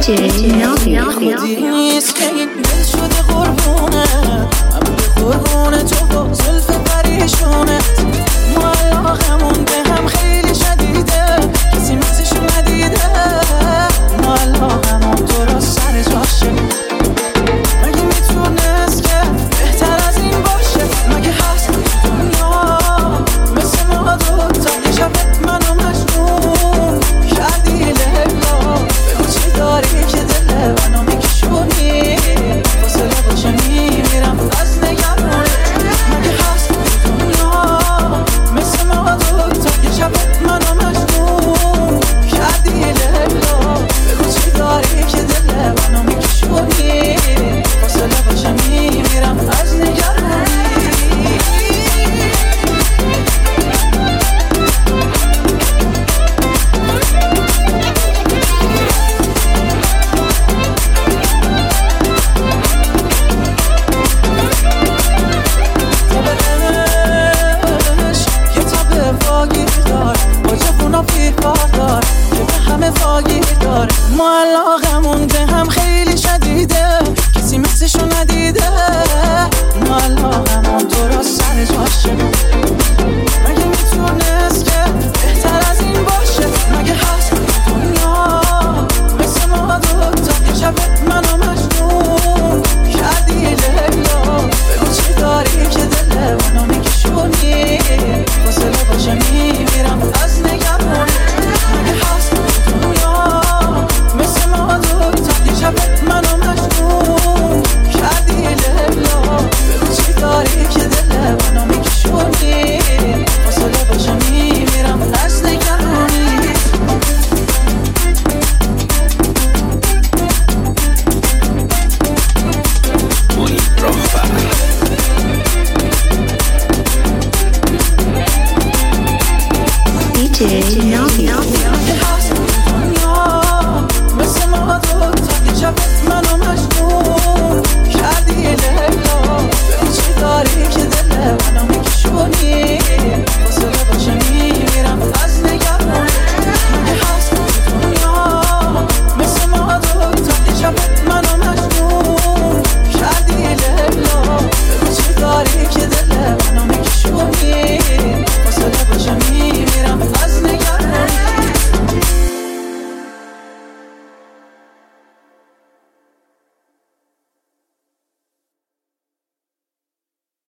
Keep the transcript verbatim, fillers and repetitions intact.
دیجی ناوی نیست که این دل شده قربونت، من به قربون تو و زلف پریشونت. معلقمون به هم خیلی شدیده، کسی مثلش ندیده. معلقمون درست سر جاشه، مگه میتونست که بهتر از این باشه؟ مگه هست دنیا مثل ما دوتا؟ یه شب منو مجنون کردی لیلا، بگو چی داری که دل منو میکشونی؟ فاصله باشه میمیرم از نگرانی. مگه هست دنیا مثل ما دوتا؟ یه شب منو مجنون کردی لیلا، بگو چی داری که دل منو میکشونی؟ فاصله باشه میمیرم از نگرانی. معلقمون به هم